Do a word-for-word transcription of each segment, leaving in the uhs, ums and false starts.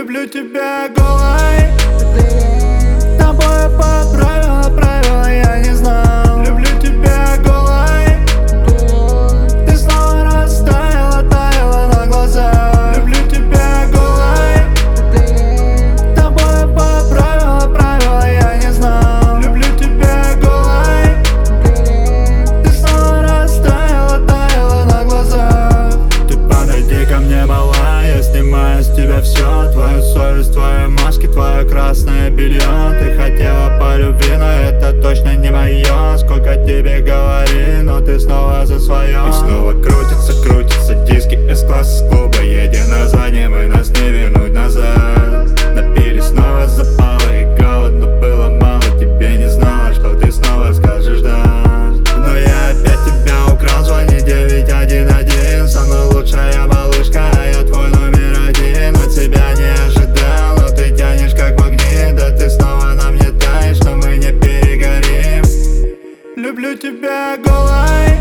Люблю тебя голой, тобой по правила, правила я не знал. Люблю тебя голой, ты снова растаяла, таяла на глазах. Люблю тебя голой, тобой по правила, правила я не знал. Люблю тебя голой, ты снова растаяла, таяла на глазах. Ты подойди ко мне, мала, я снимаю с тебя все. Твою совесть, твои маски, твое красное белье. Ты хотела по любви, но это точно не мое. Сколько тебе говори, но ты снова за свое. И снова крутится, крутится диски С-класс с клуба. Едем на заднем, и нас не вернуть назад. Напились, снова запало и голодно было мало. Тебе не знала, что ты снова скажешь да. Но я опять тебя украл, звони девять один один. Со мной лучшая малышка, а я твой номер один. От тебя не ожидал, но ты тянешь как магнит. Да ты снова на мне таешь, что мы не перегорим. Люблю тебя голой,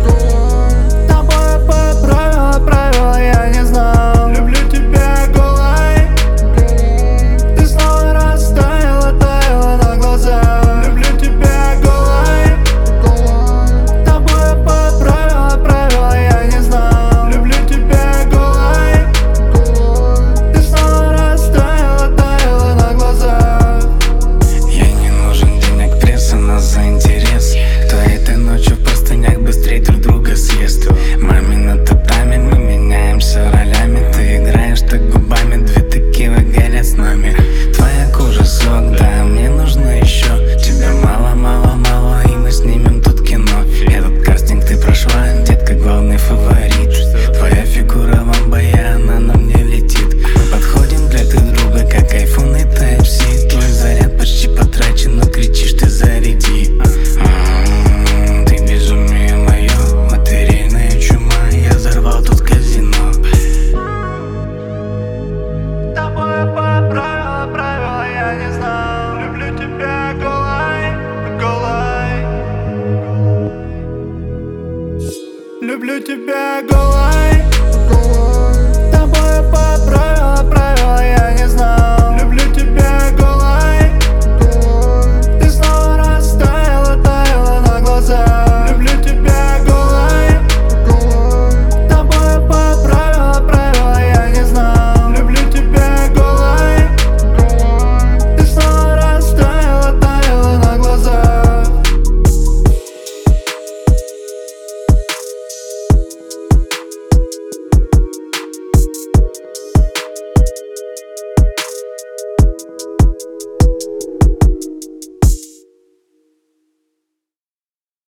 тобой по правила, правила я не знал. Люблю тебя голой, ты снова растаяла, таяла на глазах. Люблю тебя голой, тобой по правила, правила я не знал. Люблю тебя голой, ты снова растаяла, таяла на глазах. Я не нужен денег, пресса нас за интерес. Кто этой ночью в простынях быстрее друг друга съест. Маме на татами, мы меняемся ролями. Ты играешь так губами, две текилы горят с нами. Твоя кожа сок, да, мне нужно еще. Тебя мало, мало, мало, и мы снимем тут кино. Этот кастинг ты прошла, детка, главный фаворит. Твоя фигура в амбая, она на мне летит. Мы подходим для друг друга, как айфон и тайп си. Твой заряд почти потрачен, но кричишь ты заряди. М-м-м, Ты безумие мое, материальная чума. Я взорвал тут казино. Тобой по правила, правила я не знал. Люблю тебя голой, голой. Люблю тебя голой.